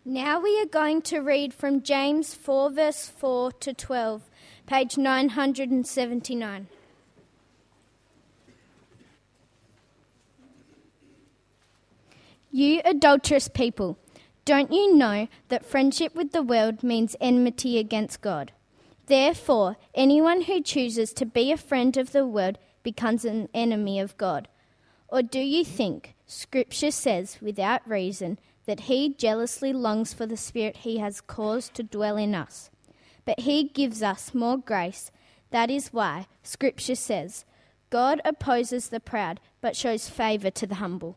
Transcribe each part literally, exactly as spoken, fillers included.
Now we are going to read from James four, verse four to twelve, page nine hundred seventy-nine. You adulterous people, don't you know that friendship with the world means enmity against God? Therefore, anyone who chooses to be a friend of the world becomes an enemy of God. Or do you think Scripture says, without reason, that he jealously longs for the Spirit he has caused to dwell in us? But he gives us more grace. That is why Scripture says, God opposes the proud, but shows favour to the humble.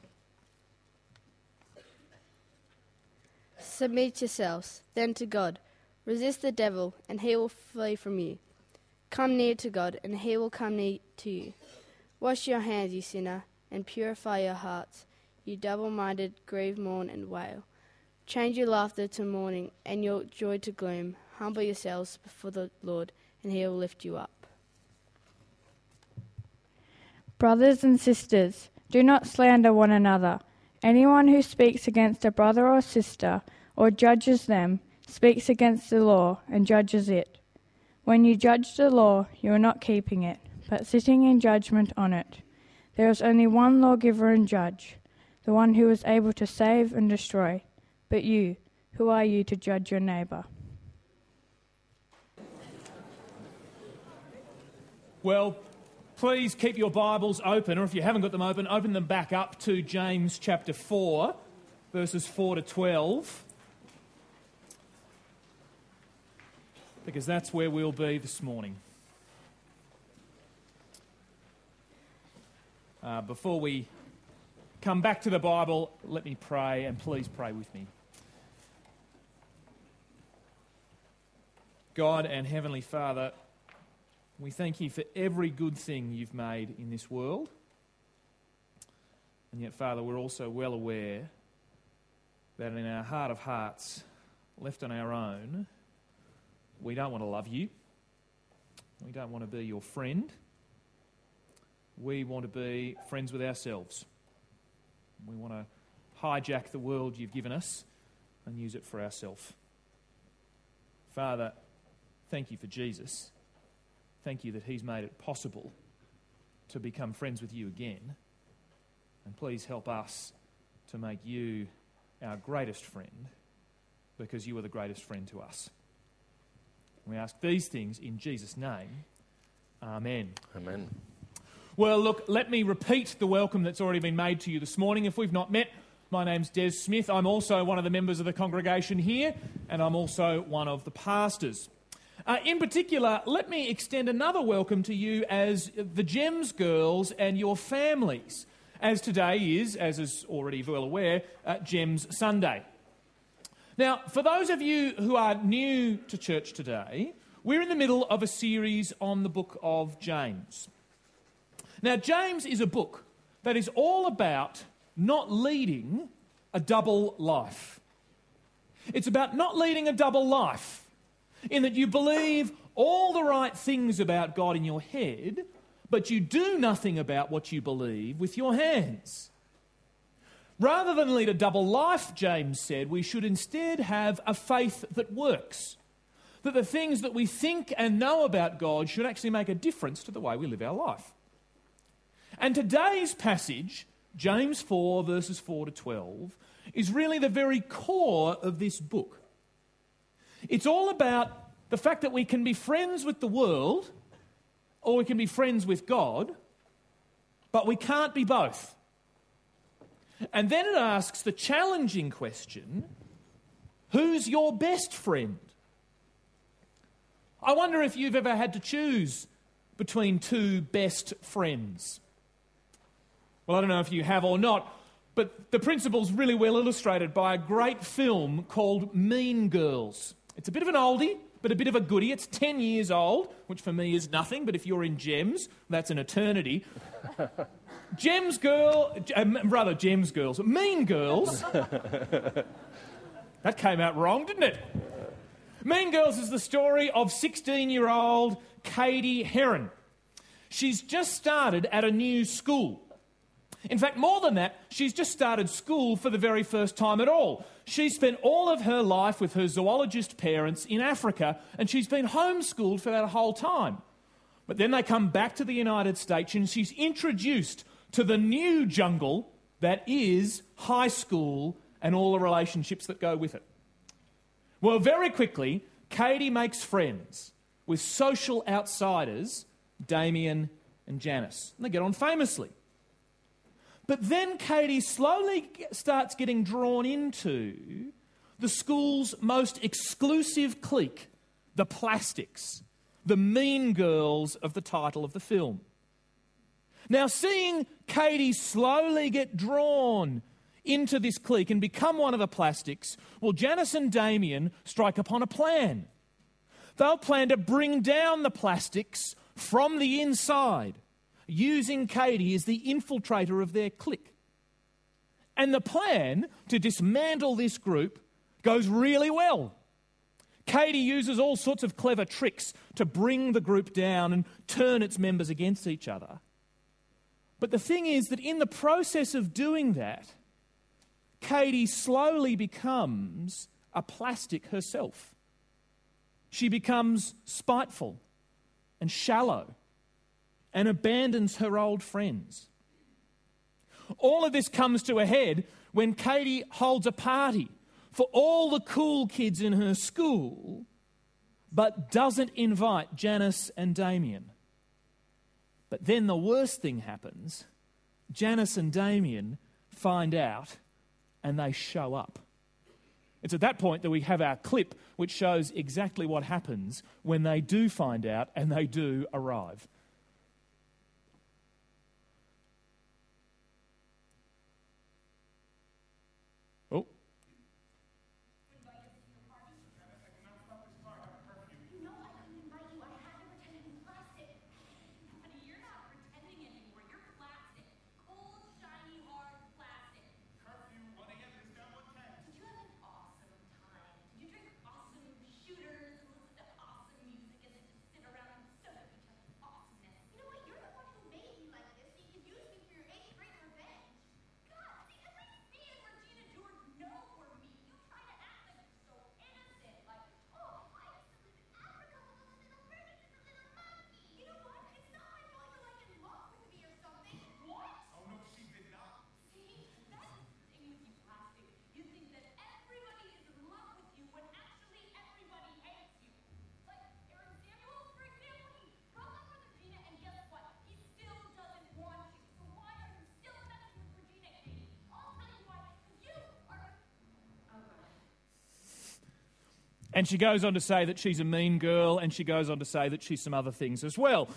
Submit yourselves, then to God. Resist the devil, and he will flee from you. Come near to God, and he will come near to you. Wash your hands, you sinner, and purify your hearts. You double-minded, grieve, mourn, and wail. Change your laughter to mourning, and your joy to gloom. Humble yourselves before the Lord, and he will lift you up. Brothers and sisters, do not slander one another. Anyone who speaks against a brother or sister, or judges them, speaks against the law and judges it. When you judge the law, you are not keeping it, but sitting in judgment on it. There is only one lawgiver and judge, the one who is able to save and destroy. But you, who are you to judge your neighbour? Well, please keep your Bibles open, or if you haven't got them open, open them back up to James chapter four, verses four to twelve. Because that's where we'll be this morning. Uh, before we come back to the Bible, let me pray, and please pray with me. God and Heavenly Father, we thank you for every good thing you've made in this world. And yet, Father, we're also well aware that in our heart of hearts, left on our own, we don't want to love you. We don't want to be your friend. We want to be friends with ourselves. We want to hijack the world you've given us and use it for ourselves. Father, thank you for Jesus. Thank you that he's made it possible to become friends with you again. And please help us to make you our greatest friend, because you are the greatest friend to us. We ask these things in Jesus' name. Amen. Amen. Well, look, let me repeat the welcome that's already been made to you this morning. If we've not met, my name's Des Smith. I'm also one of the members of the congregation here, and I'm also one of the pastors. Uh, in particular, let me extend another welcome to you as the Gems girls and your families, as today is, as is already well aware, uh, Gems Sunday. Now, for those of you who are new to church today, we're in the middle of a series on the book of James. Now, James is a book that is all about not leading a double life. It's about not leading a double life, in that you believe all the right things about God in your head, but you do nothing about what you believe with your hands. Rather than lead a double life, James said, we should instead have a faith that works. That the things that we think and know about God should actually make a difference to the way we live our life. And today's passage, James four, verses four to twelve, is really the very core of this book. It's all about the fact that we can be friends with the world, or we can be friends with God, but we can't be both. And then it asks the challenging question, who's your best friend? I wonder if you've ever had to choose between two best friends. Well, I don't know if you have or not, but the principle's really well illustrated by a great film called Mean Girls. It's a bit of an oldie, but a bit of a goodie. It's ten years old, which for me is nothing, but if you're in Gems, that's an eternity. Gems Girl, uh, rather Gems Girls, Mean Girls. That came out wrong, didn't it? Mean Girls is the story of sixteen-year-old Katie Heron. She's just started at a new school. In fact, more than that, she's just started school for the very first time at all. She spent all of her life with her zoologist parents in Africa, and she's been homeschooled for that whole time. But then they come back to the United States, and she's introduced to the new jungle that is high school and all the relationships that go with it. Well, very quickly, Katie makes friends with social outsiders, Damien and Janice. And they get on famously. But then Katie slowly starts getting drawn into the school's most exclusive clique, the Plastics, the mean girls of the title of the film. Now, seeing Katie slowly get drawn into this clique and become one of the Plastics, well, Janice and Damien strike upon a plan. They'll plan to bring down the Plastics from the inside, using Katie as the infiltrator of their clique. And the plan to dismantle this group goes really well. Katie uses all sorts of clever tricks to bring the group down and turn its members against each other. But the thing is that in the process of doing that, Katie slowly becomes a plastic herself. She becomes spiteful and shallow and abandons her old friends. All of this comes to a head when Katie holds a party for all the cool kids in her school, but doesn't invite Janice and Damien. But then the worst thing happens. Janice and Damien find out and they show up. It's at that point that we have our clip which shows exactly what happens when they do find out and they do arrive. Oh. And she goes on to say that she's a mean girl, and she goes on to say that she's some other things as well.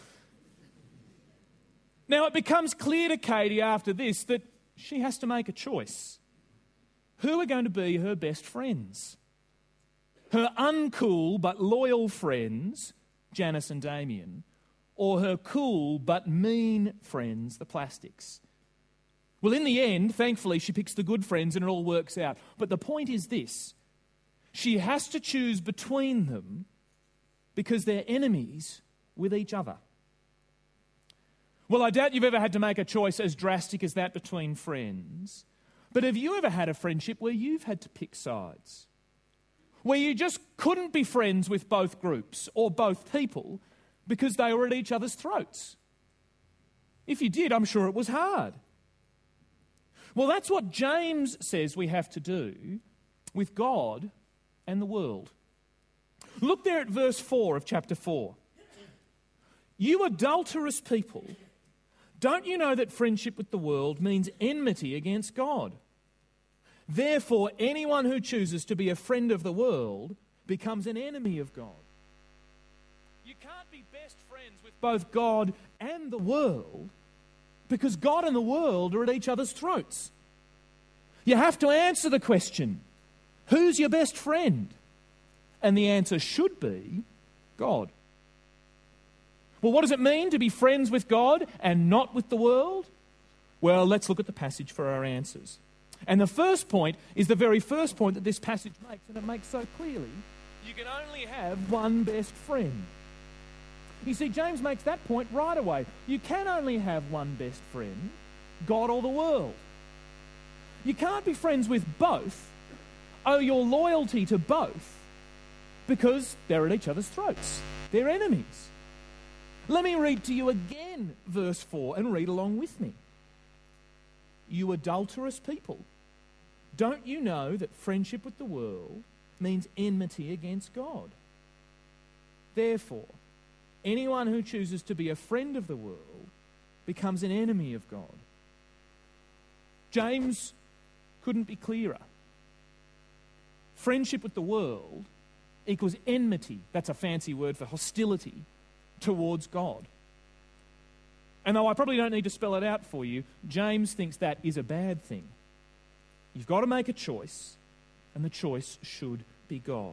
Now, it becomes clear to Katie after this that she has to make a choice. Who are going to be her best friends? Her uncool but loyal friends, Janice and Damien, or her cool but mean friends, the Plastics? Well, in the end, thankfully, she picks the good friends and it all works out. But the point is this. She has to choose between them because they're enemies with each other. Well, I doubt you've ever had to make a choice as drastic as that between friends. But have you ever had a friendship where you've had to pick sides? Where you just couldn't be friends with both groups or both people because they were at each other's throats? If you did, I'm sure it was hard. Well, that's what James says we have to do with God and the world. Look there at verse four of chapter four. You adulterous people, don't you know that friendship with the world means enmity against God? Therefore, anyone who chooses to be a friend of the world becomes an enemy of God. You can't be best friends with both God and the world because God and the world are at each other's throats. You have to answer the question, who's your best friend? And the answer should be God. Well, what does it mean to be friends with God and not with the world? Well, let's look at the passage for our answers. And the first point is the very first point that this passage makes, and it makes so clearly, you can only have one best friend. You see, James makes that point right away. You can only have one best friend God or the world. You can't be friends with both, owe your loyalty to both, because they're at each other's throats. They're enemies. Let me read to you again verse four and read along with me. You adulterous people, don't you know that friendship with the world means enmity against God? Therefore, anyone who chooses to be a friend of the world becomes an enemy of God. James couldn't be clearer. Friendship with the world equals enmity, that's a fancy word for hostility, towards God. And though I probably don't need to spell it out for you, James thinks that is a bad thing. You've got to make a choice, and the choice should be God.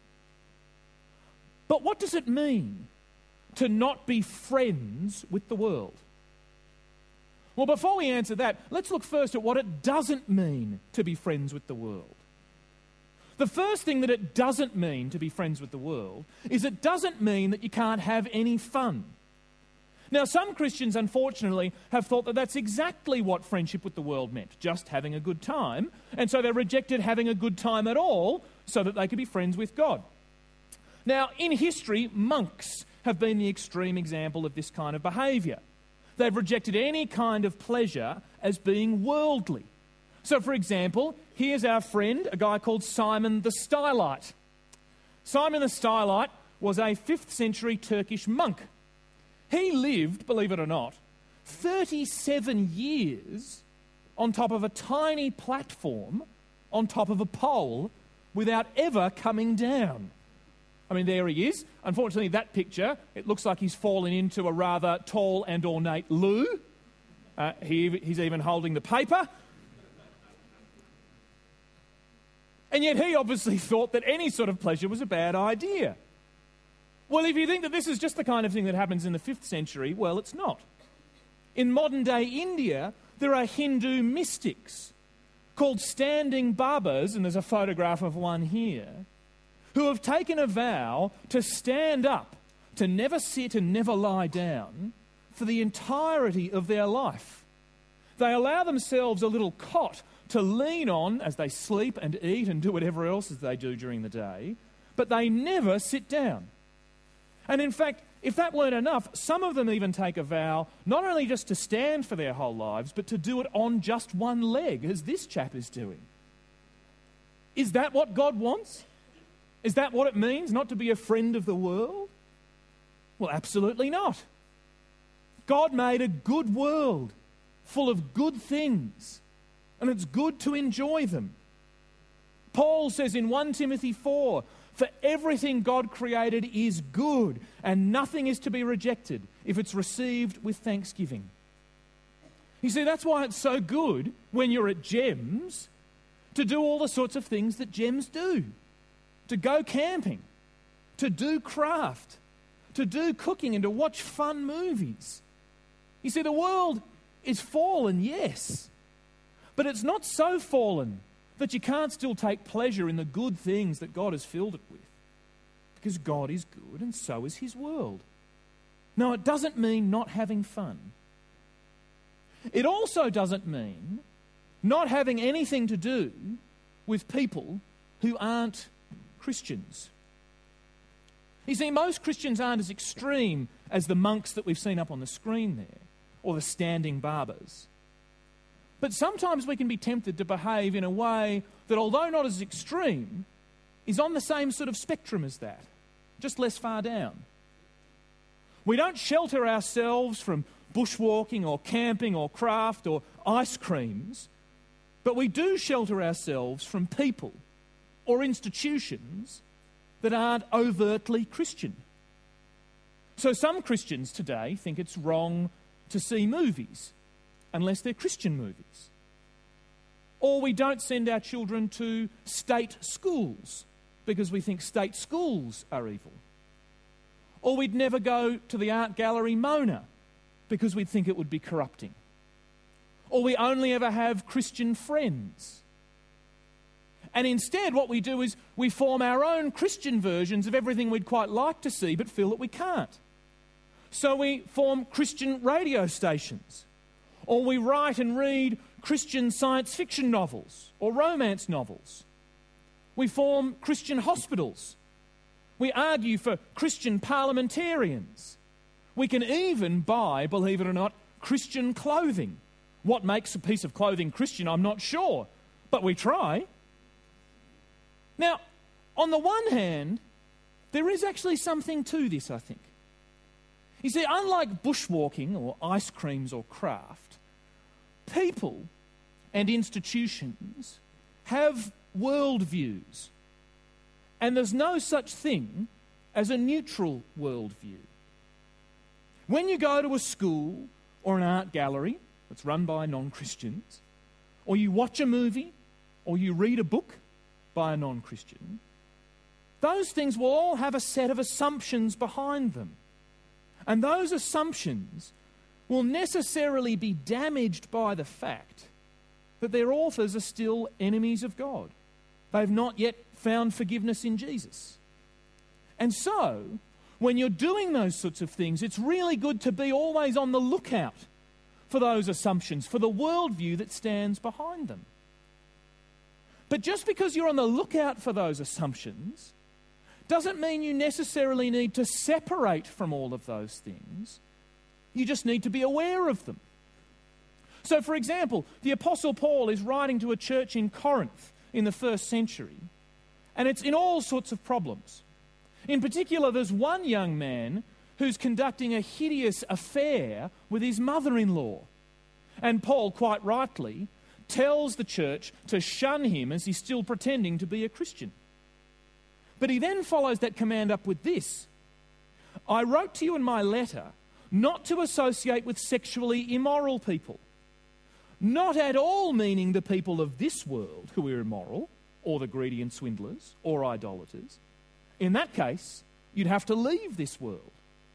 But what does it mean to not be friends with the world? Well, before we answer that, let's look first at what it doesn't mean to be friends with the world. The first thing that it doesn't mean to be friends with the world is it doesn't mean that you can't have any fun. Now, some Christians, unfortunately, have thought that that's exactly what friendship with the world meant, just having a good time, and so they rejected having a good time at all so that they could be friends with God. Now, in history, monks have been the extreme example of this kind of behaviour. They've rejected any kind of pleasure as being worldly. So, for example, here's our friend, a guy called Simon the Stylite. Simon the Stylite was a fifth century Turkish monk. He lived, believe it or not, thirty-seven years on top of a tiny platform on top of a pole without ever coming down. I mean, there he is. Unfortunately, that picture, it looks like he's fallen into a rather tall and ornate loo. Uh, he, he's even holding the paper. And yet he obviously thought that any sort of pleasure was a bad idea. Well, if you think that this is just the kind of thing that happens in the fifth century, well, it's not. In modern-day India, there are Hindu mystics called standing Babas, and there's a photograph of one here, who have taken a vow to stand up, to never sit and never lie down for the entirety of their life. They allow themselves a little cot to lean on as they sleep and eat and do whatever else as they do during the day, but they never sit down. And in fact, if that weren't enough, some of them even take a vow not only just to stand for their whole lives, but to do it on just one leg, as this chap is doing. Is that what God wants? Is that what it means, not to be a friend of the world? Well, absolutely not. God made a good world full of good things, and it's good to enjoy them. Paul says in First Timothy four, for everything God created is good, and nothing is to be rejected if it's received with thanksgiving. You see, that's why it's so good when you're at Gems to do all the sorts of things that Gems do. To go camping, to do craft, to do cooking, and to watch fun movies. You see, the world is fallen, yes, but it's not so fallen that you can't still take pleasure in the good things that God has filled it with. Because God is good and so is his world. Now, it doesn't mean not having fun. It also doesn't mean not having anything to do with people who aren't Christians. You see, most Christians aren't as extreme as the monks that we've seen up on the screen there, or the standing Babas. But sometimes we can be tempted to behave in a way that, although not as extreme, is on the same sort of spectrum as that, just less far down. We don't shelter ourselves from bushwalking or camping or craft or ice creams, but we do shelter ourselves from people or institutions that aren't overtly Christian. So some Christians today think it's wrong to see movies unless they're Christian movies. Or we don't send our children to state schools because we think state schools are evil. Or we'd never go to the art gallery Mona because we'd think it would be corrupting. Or we only ever have Christian friends. And instead what we do is we form our own Christian versions of everything we'd quite like to see but feel that we can't. So we form Christian radio stations, Or we write and read Christian science fiction novels or romance novels. We form Christian hospitals. We argue for Christian parliamentarians. We can even buy, believe it or not, Christian clothing. What makes a piece of clothing Christian, I'm not sure, but we try. Now, on the one hand, there is actually something to this, I think. You see, unlike bushwalking or ice creams or craft, people and institutions have worldviews. And there's no such thing as a neutral worldview. When you go to a school or an art gallery that's run by non-Christians, or you watch a movie, or you read a book by a non-Christian, those things will all have a set of assumptions behind them. And those assumptions will necessarily be damaged by the fact that their authors are still enemies of God. They've not yet found forgiveness in Jesus. And so, when you're doing those sorts of things, it's really good to be always on the lookout for those assumptions, for the worldview that stands behind them. But just because you're on the lookout for those assumptions doesn't mean you necessarily need to separate from all of those things. You just need to be aware of them. So, for example, the Apostle Paul is writing to a church in Corinth in the first century, and it's in all sorts of problems. In particular, there's one young man who's conducting a hideous affair with his mother-in-law. And Paul, quite rightly, tells the church to shun him as he's still pretending to be a Christian. But he then follows that command up with this: I wrote to you in my letter not to associate with sexually immoral people, not at all meaning the people of this world who are immoral, or the greedy and swindlers, or idolaters. In that case, you'd have to leave this world.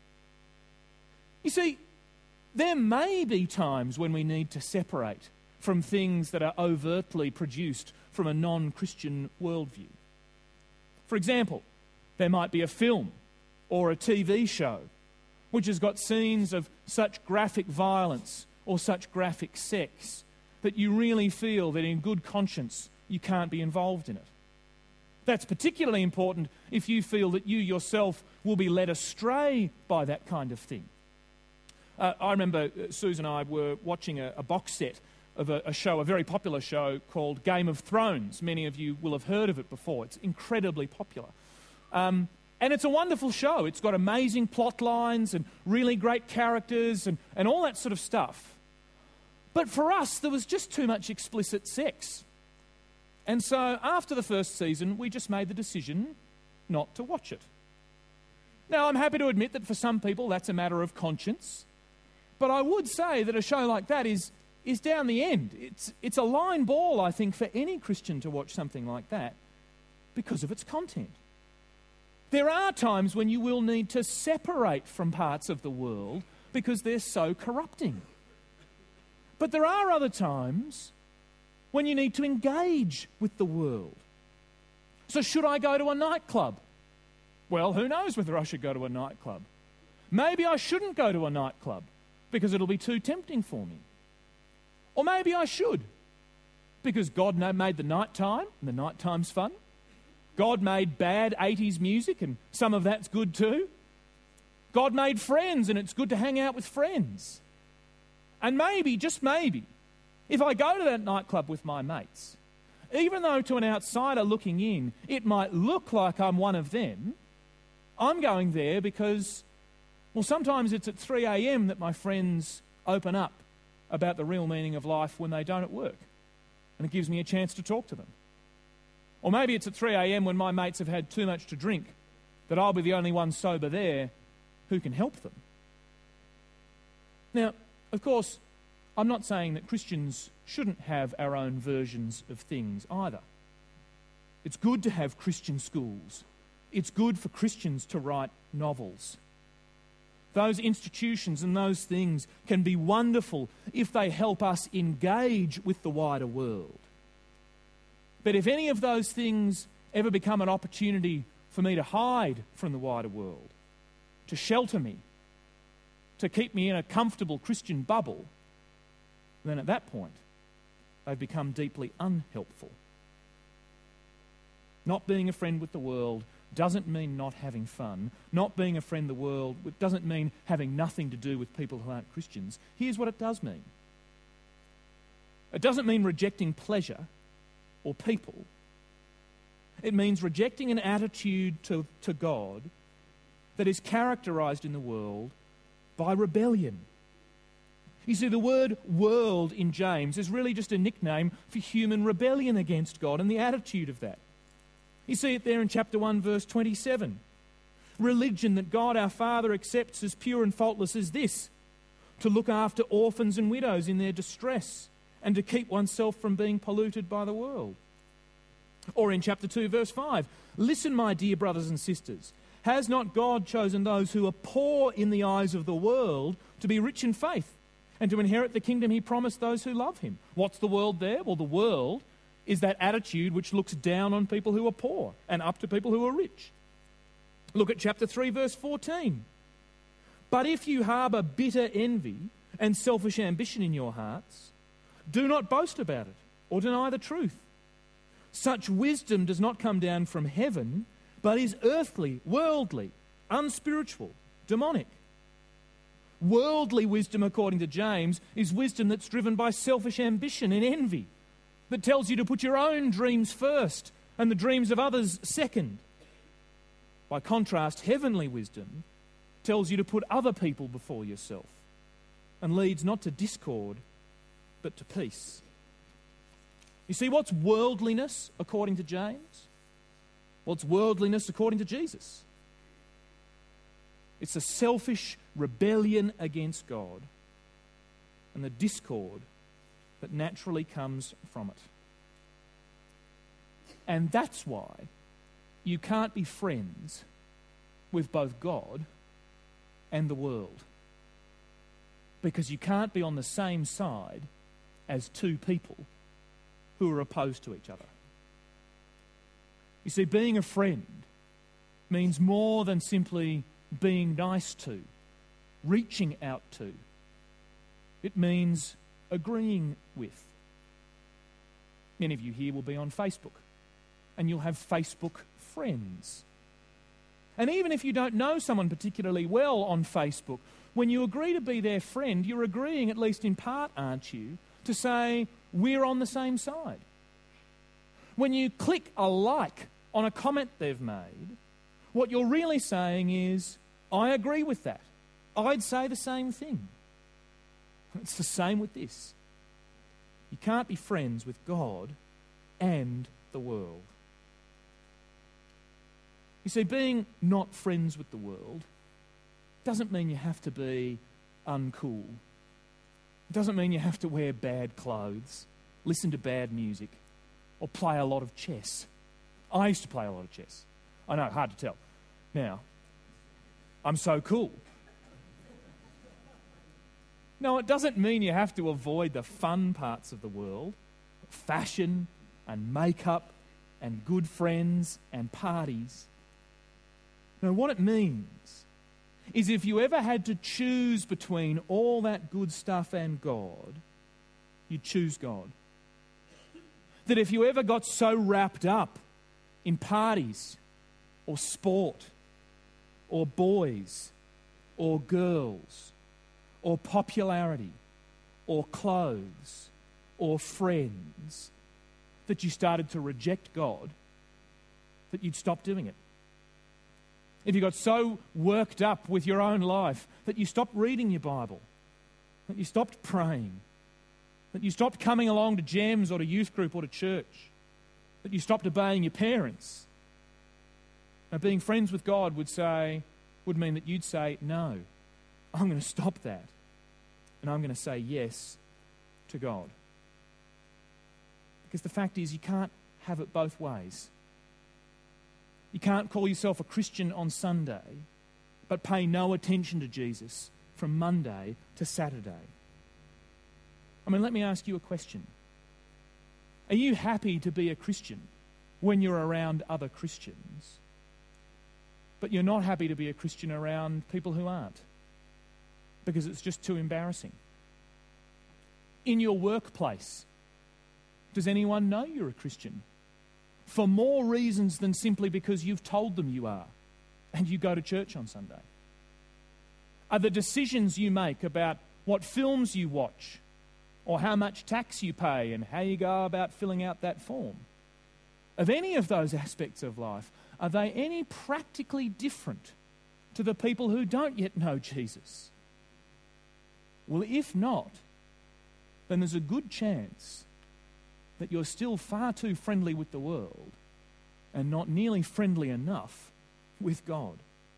You see, there may be times when we need to separate from things that are overtly produced from a non-Christian worldview. For example, there might be a film or a T V show which has got scenes of such graphic violence or such graphic sex that you really feel that in good conscience you can't be involved in it. That's particularly important if you feel that you yourself will be led astray by that kind of thing. Uh, I remember Susan and I were watching a, a box set of a, a show, a very popular show called Game of Thrones. Many of you will have heard of it before. It's incredibly popular. Um, and it's a wonderful show. It's got amazing plot lines and really great characters and, and all that sort of stuff. But for us, there was just too much explicit sex. And so after the first season, we just made the decision not to watch it. Now, I'm happy to admit that for some people that's a matter of conscience. But I would say that a show like that is is down the end. It's, it's a line ball, I think, for any Christian to watch something like that because of its content. There are times when you will need to separate from parts of the world because they're so corrupting. But there are other times when you need to engage with the world. So should I go to a nightclub? Well, who knows whether I should go to a nightclub? Maybe I shouldn't go to a nightclub because it'll be too tempting for me. Or maybe I should, because God made the night time, and the night time's fun. God made bad eighties music, and some of that's good too. God made friends, and it's good to hang out with friends. And maybe, just maybe, if I go to that nightclub with my mates, even though to an outsider looking in, it might look like I'm one of them, I'm going there because, well, sometimes it's at three a.m. that my friends open up about the real meaning of life when they don't at work. And it gives me a chance to talk to them. Or maybe it's at three a.m. when my mates have had too much to drink, that I'll be the only one sober there who can help them. Now, of course, I'm not saying that Christians shouldn't have our own versions of things either. It's good to have Christian schools. It's good for Christians to write novels. Those institutions and those things can be wonderful if they help us engage with the wider world. But if any of those things ever become an opportunity for me to hide from the wider world, to shelter me, to keep me in a comfortable Christian bubble, then at that point, they've become deeply unhelpful. Not being a friend with the world doesn't mean not having fun. Not being a friend of the world doesn't mean having nothing to do with people who aren't Christians. Here's what it does mean. It doesn't mean rejecting pleasure or people. It means rejecting an attitude to, to God that is characterised in the world by rebellion. You see, the word world in James is really just a nickname for human rebellion against God and the attitude of that. You see it there in chapter one, verse twenty-seven. Religion that God our Father accepts as pure and faultless is this: to look after orphans and widows in their distress and to keep oneself from being polluted by the world. Or in chapter two, verse five, listen, my dear brothers and sisters, has not God chosen those who are poor in the eyes of the world to be rich in faith and to inherit the kingdom he promised those who love him? What's the world there? Well, the world is that attitude which looks down on people who are poor and up to people who are rich. Look at chapter three, verse fourteen. But if you harbour bitter envy and selfish ambition in your hearts, do not boast about it or deny the truth. Such wisdom does not come down from heaven, but is earthly, worldly, unspiritual, demonic. Worldly wisdom, according to James, is wisdom that's driven by selfish ambition and envy, that tells you to put your own dreams first and the dreams of others second. By contrast, heavenly wisdom tells you to put other people before yourself and leads not to discord, but to peace. You see, what's worldliness according to James? What's worldliness according to Jesus? It's a selfish rebellion against God and the discord that naturally comes from it. And that's why you can't be friends with both God and the world, because you can't be on the same side as two people who are opposed to each other. You see, being a friend means more than simply being nice to, reaching out to. It means agreeing with. Many of you here will be on Facebook, and you'll have Facebook friends. And even if you don't know someone particularly well on Facebook, when you agree to be their friend, you're agreeing, at least in part, aren't you, to say, we're on the same side. When you click a like on a comment they've made, what you're really saying is, I agree with that. I'd say the same thing. It's the same with this. You can't be friends with God and the world. You see, being not friends with the world doesn't mean you have to be uncool. It doesn't mean you have to wear bad clothes, listen to bad music, or play a lot of chess. I used to play a lot of chess. I know, hard to tell. Now, I'm so cool. No, it doesn't mean you have to avoid the fun parts of the world, fashion and makeup and good friends and parties. No, what it means is if you ever had to choose between all that good stuff and God, you'd choose God. That if you ever got so wrapped up in parties or sport or boys or girls or popularity or clothes or friends, that you started to reject God, that you'd stop doing it. If you got so worked up with your own life that you stopped reading your Bible, that you stopped praying, that you stopped coming along to jams or to youth group or to church, that you stopped obeying your parents. Now, being friends with God would say, would mean that you'd say, no, I'm going to stop that, and I'm going to say yes to God. Because the fact is, you can't have it both ways. You can't call yourself a Christian on Sunday, but pay no attention to Jesus from Monday to Saturday. I mean, let me ask you a question. Are you happy to be a Christian when you're around other Christians, but you're not happy to be a Christian around people who aren't, because it's just too embarrassing? in your workplace, does anyone know you're a Christian? For more reasons than simply because you've told them you are and you go to church on Sunday? Are the decisions you make about what films you watch or how much tax you pay and how you go about filling out that form, of any of those aspects of life, are they any practically different to the people who don't yet know Jesus? Well, if not, then there's a good chance that you're still far too friendly with the world and not nearly friendly enough with God.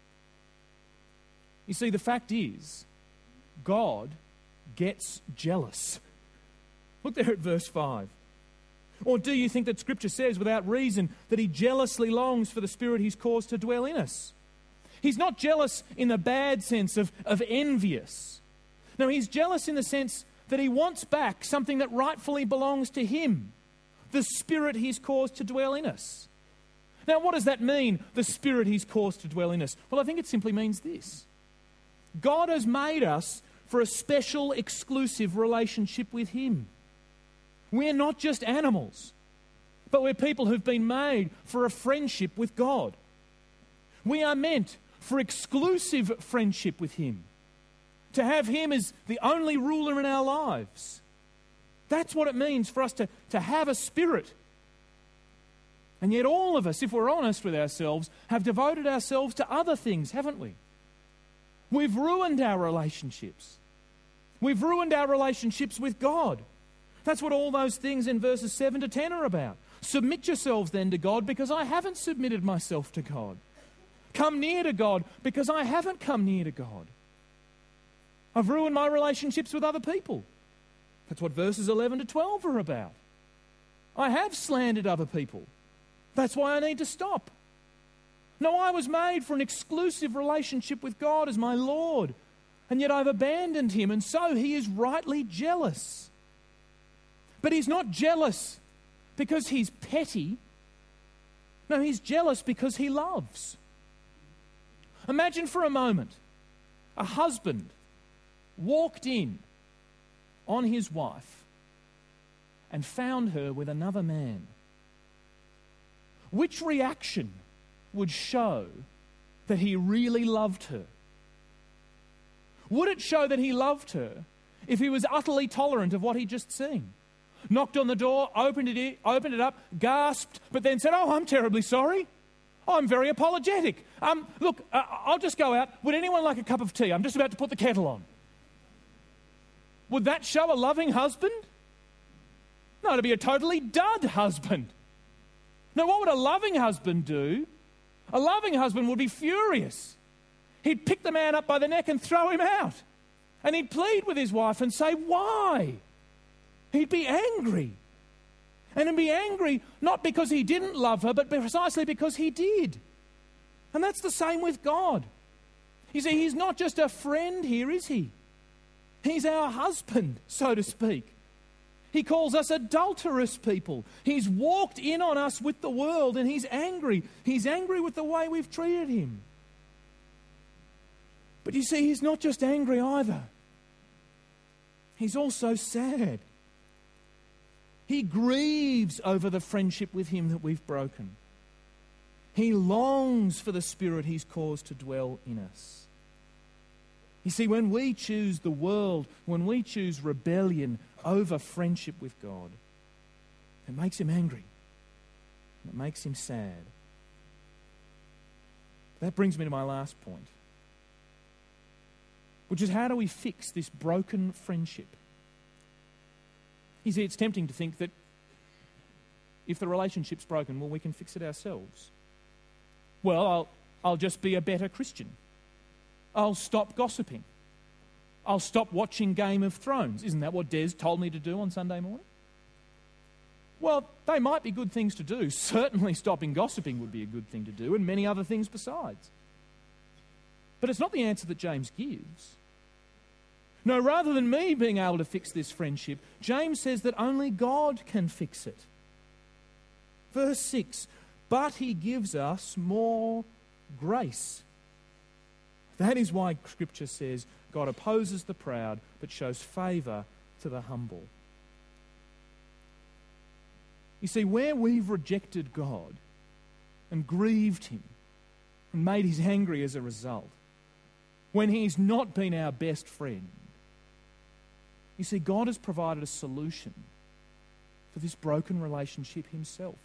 You see, the fact is, God gets jealous. Look there at verse five. Or do you think that Scripture says without reason that he jealously longs for the Spirit he's caused to dwell in us? He's not jealous in the bad sense of, of envious. No, he's jealous in the sense that he wants back something that rightfully belongs to him, the Spirit he's caused to dwell in us. Now, what does that mean, the Spirit he's caused to dwell in us? Well, I think it simply means this. God has made us for a special, exclusive relationship with him. We're not just animals, but we're people who've been made for a friendship with God. We are meant for exclusive friendship with him, to have him as the only ruler in our lives. That's what it means for us to, to have a spirit. And yet all of us, if we're honest with ourselves, have devoted ourselves to other things, haven't we? We've ruined our relationships. We've ruined our relationships with God. That's what all those things in verses seven to ten are about. Submit yourselves then to God because I haven't submitted myself to God. Come near to God because I haven't come near to God. I've ruined my relationships with other people. That's what verses eleven to twelve are about. I have slandered other people. That's why I need to stop. No, I was made for an exclusive relationship with God as my Lord, and yet I've abandoned him, and so he is rightly jealous. But he's not jealous because he's petty. No, he's jealous because he loves. Imagine for a moment a husband walked in on his wife and found her with another man. Which reaction would show that he really loved her? Would it show that he loved her if he was utterly tolerant of what he'd just seen? Knocked on the door, opened it, opened it up, gasped, but then said, "Oh, I'm terribly sorry. I'm very apologetic. Um, look, uh, I'll just go out. Would anyone like a cup of tea? I'm just about to put the kettle on." Would that show a loving husband? No, it'd be a totally dud husband. Now, what would a loving husband do? A loving husband would be furious. He'd pick the man up by the neck and throw him out. And he'd plead with his wife and say, "Why?" He'd be angry. And he'd be angry not because he didn't love her, but precisely because he did. And that's the same with God. You see, he's not just a friend here, is he? He's our husband, so to speak. He calls us adulterous people. He's walked in on us with the world and he's angry. He's angry with the way we've treated him. But you see, he's not just angry either. He's also sad. He grieves over the friendship with him that we've broken. He longs for the Spirit he's caused to dwell in us. You see, when we choose the world, when we choose rebellion over friendship with God, it makes him angry. It makes him sad. That brings me to my last point, which is, how do we fix this broken friendship? You see, it's tempting to think that if the relationship's broken, well, we can fix it ourselves. Well, I'll, I'll just be a better Christian. I'll stop gossiping. I'll stop watching Game of Thrones. Isn't that what Des told me to do on Sunday morning? Well, they might be good things to do. Certainly stopping gossiping would be a good thing to do, and many other things besides. But it's not the answer that James gives. No, rather than me being able to fix this friendship, James says that only God can fix it. Verse six, but he gives us more grace. That is why Scripture says God opposes the proud but shows favour to the humble. You see, where we've rejected God and grieved him and made his angry as a result, when he's not been our best friend, you see, God has provided a solution for this broken relationship himself.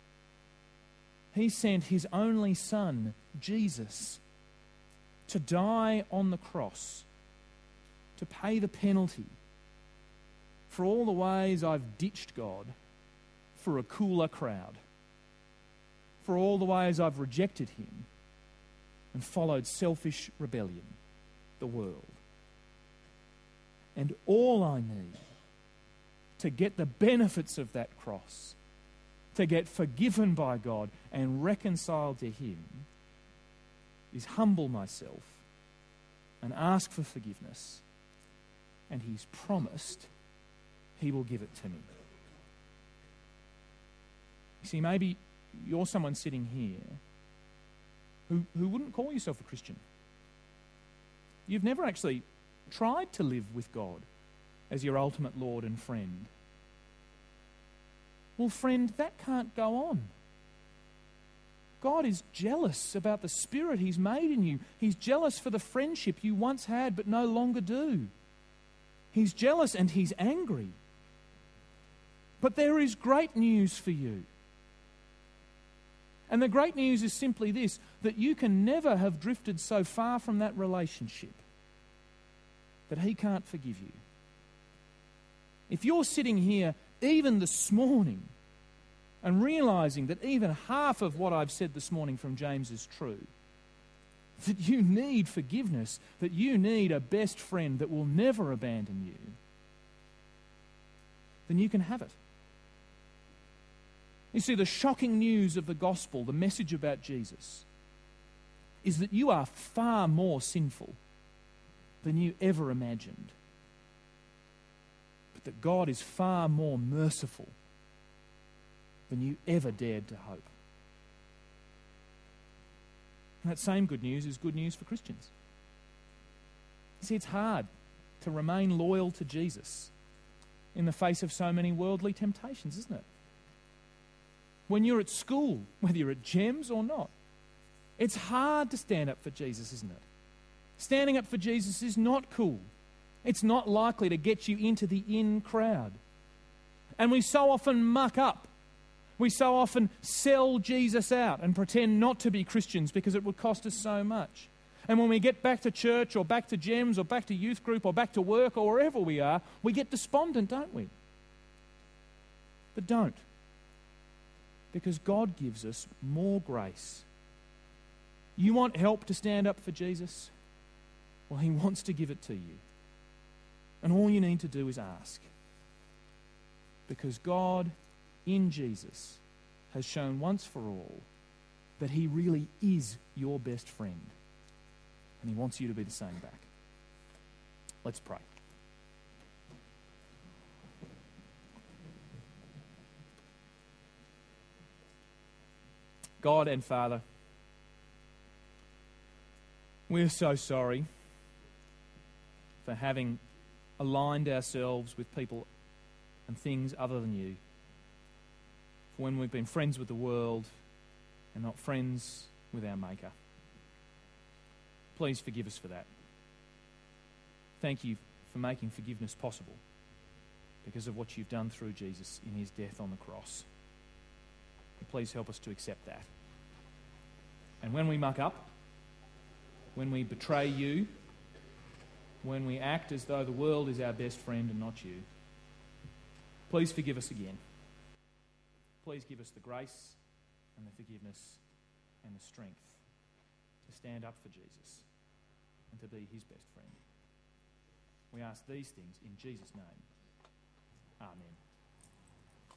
He sent his only Son, Jesus, to die on the cross, to pay the penalty for all the ways I've ditched God for a cooler crowd, for all the ways I've rejected him and followed selfish rebellion, the world. And all I need to get the benefits of that cross, to get forgiven by God and reconciled to him, is humble myself and ask for forgiveness. And he's promised he will give it to me. You see, maybe you're someone sitting here who, who wouldn't call yourself a Christian. You've never actually tried to live with God as your ultimate Lord and friend. Well, friend, that can't go on. God is jealous about the spirit he's made in you. He's jealous for the friendship you once had but no longer do. He's jealous and he's angry. But there is great news for you. And the great news is simply this, that you can never have drifted so far from that relationship that he can't forgive you. If you're sitting here even this morning and realising that even half of what I've said this morning from James is true, that you need forgiveness, that you need a best friend that will never abandon you, then you can have it. You see, the shocking news of the gospel, the message about Jesus, is that you are far more sinful than you ever imagined. But that God is far more merciful than you ever dared to hope. And that same good news is good news for Christians. You see, it's hard to remain loyal to Jesus in the face of so many worldly temptations, isn't it? When you're at school, whether you're at GEMS or not, it's hard to stand up for Jesus, isn't it? Standing up for Jesus is not cool. It's not likely to get you into the in crowd. And we so often muck up. We so often sell Jesus out and pretend not to be Christians because it would cost us so much. And when we get back to church or back to GEMS or back to youth group or back to work or wherever we are, we get despondent, don't we? But don't. Because God gives us more grace. You want help to stand up for Jesus? Well, he wants to give it to you. And all you need to do is ask. Because God, in Jesus, has shown once for all that he really is your best friend. And he wants you to be the same back. Let's pray. God and Father, we're so sorry for having aligned ourselves with people and things other than you. For when we've been friends with the world and not friends with our Maker. Please forgive us for that. Thank you for making forgiveness possible because of what you've done through Jesus in his death on the cross. And please help us to accept that. And when we muck up, when we betray you, when we act as though the world is our best friend and not you, please forgive us again. Please give us the grace and the forgiveness and the strength to stand up for Jesus and to be his best friend. We ask these things in Jesus' name. Amen.